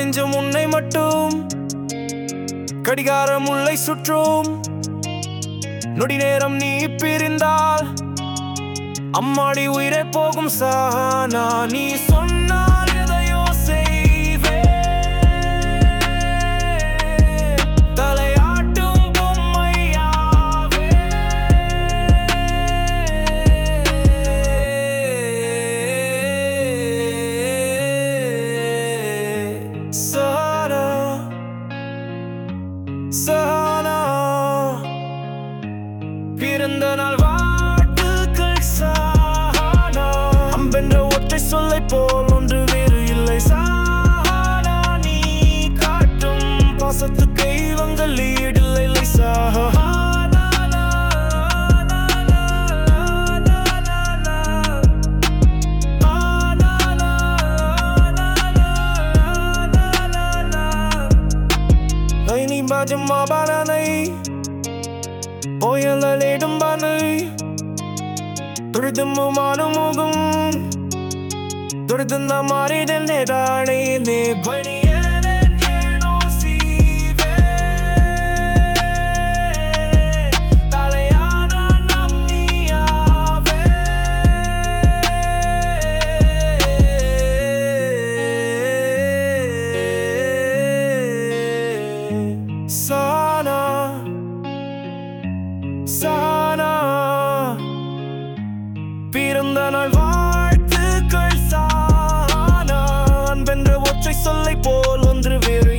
நெஞ்சம் உன்னை மட்டும் கடிகாரம் உள்ளை சுற்றும் நொடி நேரம் நீ பிரிந்தால் அம்மாடி உயிரே போகும் சஹானா நீ சொன்னால் எதையோ தலையாட்டும் பொம்மையாவே சஹானா சஹானா பிறந்த நாள் வாழ்த்துக்கள் சஹானா அம்பென்ற ஒற்றை சொல்லை போல் ஒன்று வேறு இல்லை சஹானா நீ காட்டும் பாசத்துக்கு இவங்கள் ஈடில்லை சஹானா நீ பாஜம் மாபானை ஓயலிடும் பானை துரிதும் மானுமுகும் துரிதும் மாறிடன் நேதானே நே பணியனன் ஏனோ சீவே தலையான நம் நீயாவே சஹானா சஹானா பிறந்த நாள் வாழ்த்துக்கள் சஹானா அன்பென்ற ஒற்றை சொல்லை போல் ஒன்று வேறு